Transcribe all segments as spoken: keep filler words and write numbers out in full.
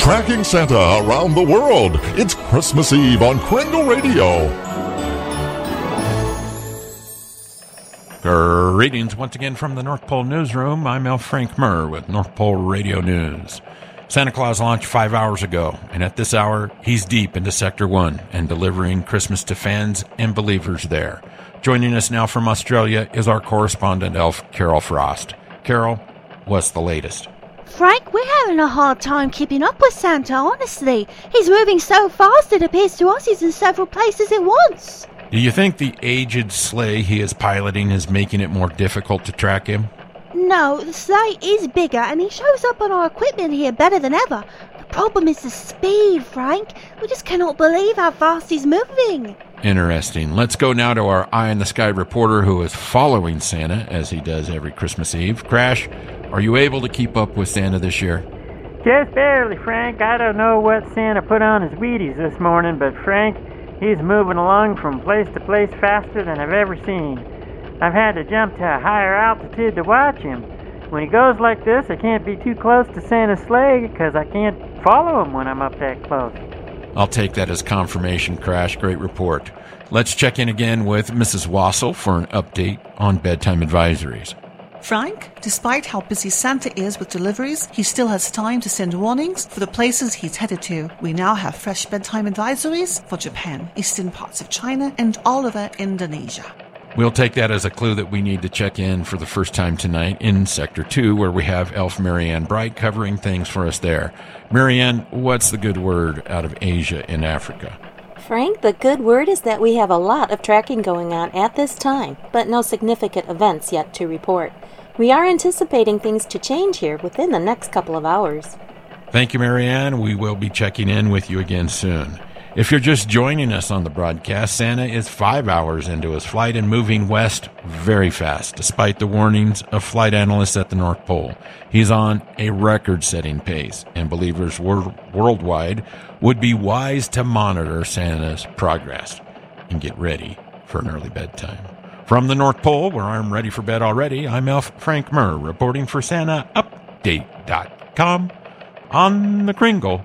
Tracking Santa around the world. It's Christmas Eve on Kringle Radio. Greetings once again from the North Pole Newsroom. I'm L. Frank Murr with North Pole Radio News. Santa Claus launched five hours ago, and at this hour, he's deep into Sector one and delivering Christmas to fans and believers there. Joining us now from Australia is our correspondent elf, Carol Frost. Carol, what's the latest? Frank, we're having a hard time keeping up with Santa, honestly. He's moving so fast it appears to us he's in several places at once. Do you think the aged sleigh he is piloting is making it more difficult to track him? No, the sleigh is bigger and he shows up on our equipment here better than ever. The problem is the speed, Frank. We just cannot believe how fast he's moving. Interesting. Let's go now to our eye-in-the-sky reporter who is following Santa, as he does every Christmas Eve. Crash, are you able to keep up with Santa this year? Just barely, Frank. I don't know what Santa put on his Wheaties this morning, but Frank, he's moving along from place to place faster than I've ever seen. I've had to jump to a higher altitude to watch him. When he goes like this, I can't be too close to Santa's sleigh because I can't follow him when I'm up that close. I'll take that as confirmation, Crash. Great report. Let's check in again with Missus Wassel for an update on bedtime advisories. Frank, despite how busy Santa is with deliveries, he still has time to send warnings for the places he's headed to. We now have fresh bedtime advisories for Japan, eastern parts of China, and all over Indonesia. We'll take that as a clue that we need to check in for the first time tonight in Sector two, where we have Elf Marianne Bright covering things for us there. Marianne, what's the good word out of Asia and Africa? Frank, the good word is that we have a lot of tracking going on at this time, but no significant events yet to report. We are anticipating things to change here within the next couple of hours. Thank you, Marianne. We will be checking in with you again soon. If you're just joining us on the broadcast, Santa is five hours into his flight and moving west very fast, despite the warnings of flight analysts at the North Pole. He's on a record-setting pace, and believers wor- worldwide would be wise to monitor Santa's progress and get ready for an early bedtime. From the North Pole, where I'm ready for bed already, I'm Elf Frank Murr, reporting for Santa Update dot com on the Kringle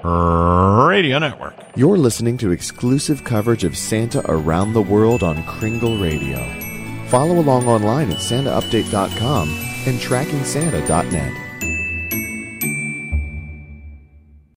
Radio Network. You're listening to exclusive coverage of Santa around the world on Kringle Radio. Follow along online at Santa Update dot com and Tracking Santa dot net.